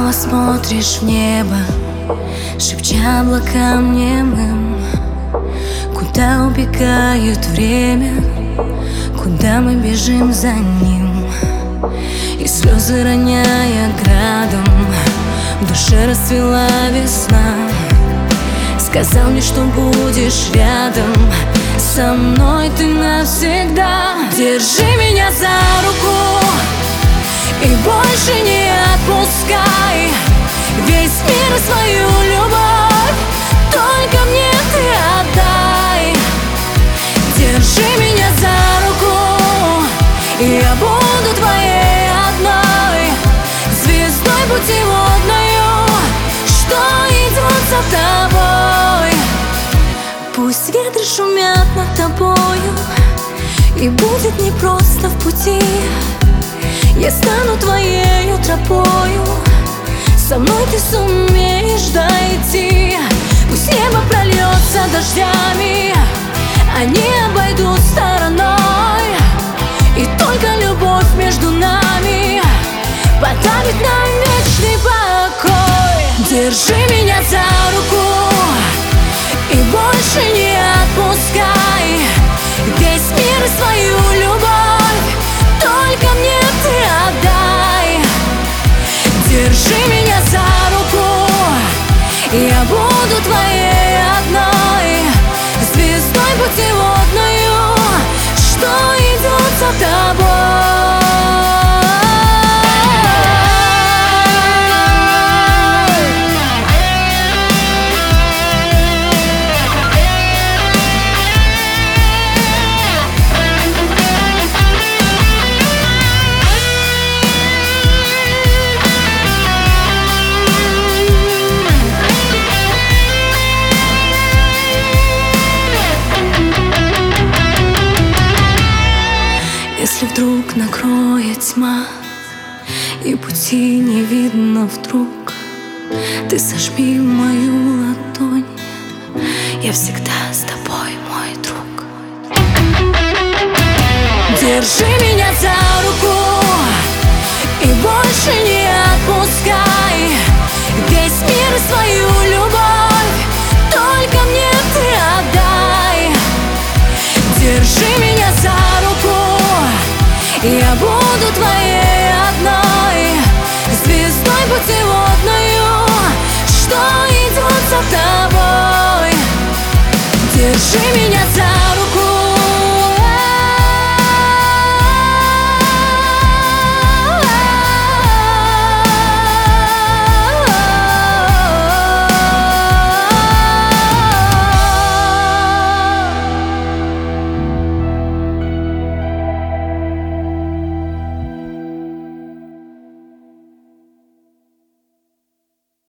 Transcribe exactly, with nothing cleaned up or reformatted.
Снова смотришь в небо, шепча облакам немым, куда убегает время, куда мы бежим за ним. И слезы роняя градом, в душе расцвела весна. Сказал мне, что будешь рядом со мной ты навсегда. Держи меня за руку и больше не отпускай. Весь мир и свою любовь только мне ты отдай. Держи меня за руку, и я буду твоей одной звездой путеводною, что идет за тобой. Пусть ветры шумят над тобою, и будет непросто в пути. Я стану твоею тропою, со мной ты сумеешь дойти. Пусть небо прольется дождями, они обойдут стороной, и только любовь между нами подарит нам вечный покой. Держи меня за руку и больше не отпускай. Весь мир и свою любовь только мне ты отдай. Держи меня за руку, я буду твоей одной звездой путеводною, что идет за тобой. Если вдруг накроет тьма и пути не видно вдруг, ты сожми мою ладонь, я всегда с тобой, мой друг. Держи меня за руку и больше не отпускай. Весь мир и свою любовь только мне ты отдай. Держи меня за руку, я буду твоей одной звездой путеводною, что идет за тобой. Держи меня